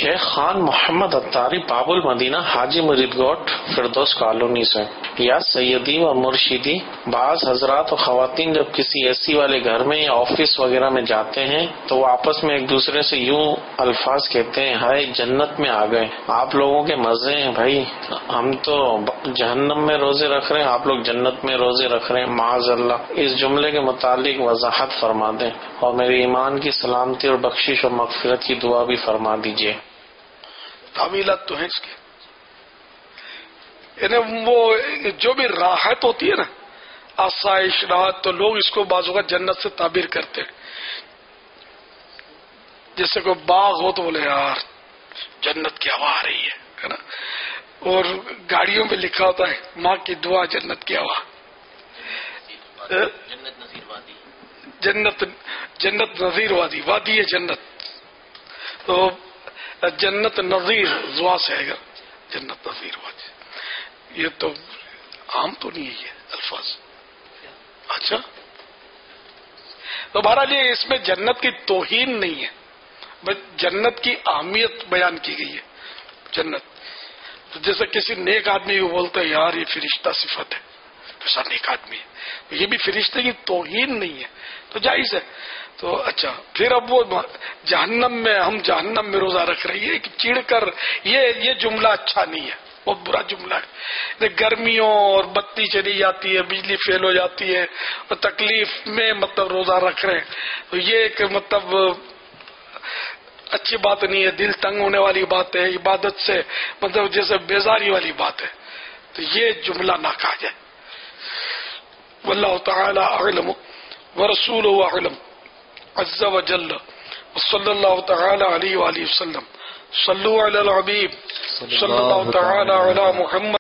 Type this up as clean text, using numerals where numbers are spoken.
شیخ خان محمد اتاری باب المدینہ حاجی مرید گوٹ فردوس کالونی سے، یا سیدی و مرشدی، بعض حضرات و خواتین جب کسی اے والے گھر میں یا آفس وغیرہ میں جاتے ہیں تو وہ آپس میں ایک دوسرے سے یوں الفاظ کہتے ہیں، ہائے جنت میں آ گئے، آپ لوگوں کے مزے ہیں بھائی، ہم تو جہنم میں روزے رکھ رہے ہیں، آپ لوگ جنت میں روزے رکھ رہے ہیں، معاذ اللہ۔ اس جملے کے متعلق وضاحت فرما دیں اور میرے ایمان کی سلامتی اور بخشش اور مغفرت کی دعا بھی فرما دیجیے۔ تعویلات تو ہیں اس کی، یعنی وہ جو بھی راحت ہوتی ہے نا، آسائش راحت، تو لوگ اس کو بعض اوقات جنت سے تعبیر کرتے ہیں۔ جیسے کوئی باغ ہو تو بولے یار جنت کی ہوا آ رہی ہے نا، اور گاڑیوں میں لکھا ہوتا ہے ماں کی دعا جنت کی ہوا، جنت نظیر وادی، وادی ہے جنت، تو جنت نظیر زوا سے ہے گا، جنت نظیر وادی، یہ تو عام تو نہیں ہے یہ الفاظ۔ اچھا، تو بہرحال یہ اس میں جنت کی توہین نہیں ہے، بس جنت کی اہمیت بیان کی گئی ہے۔ جنت تو جیسے کسی نیک آدمی کو بولتا ہے یار یہ فرشتہ صفت ہے، ایسا نیک آدمی ہے، یہ بھی فرشتے کی توہین نہیں ہے، تو جائز ہے۔ تو اچھا، پھر اب وہ جہنم میں، ہم جہنم میں روزہ رکھ رہے ہیں کہ چڑ کر، یہ جملہ اچھا نہیں ہے، بہت برا جملہ ہے۔ گرمیوں اور بتی چلی جاتی ہے، بجلی فیل ہو جاتی ہے اور تکلیف میں مطلب روزہ رکھ رہے ہیں، تو یہ ایک مطلب اچھی بات نہیں ہے، دل تنگ ہونے والی بات ہے، عبادت سے مطلب جیسے بیزاری والی بات ہے، تو یہ جملہ نہ کہا جائے۔ واللہ تعالی اعلم ورسولہ اعلم عز وجل، صلی اللہ تعالی علیہ وآلہ وسلم، صلوا علی الحبیب صلی اللہ تعالی علی محمد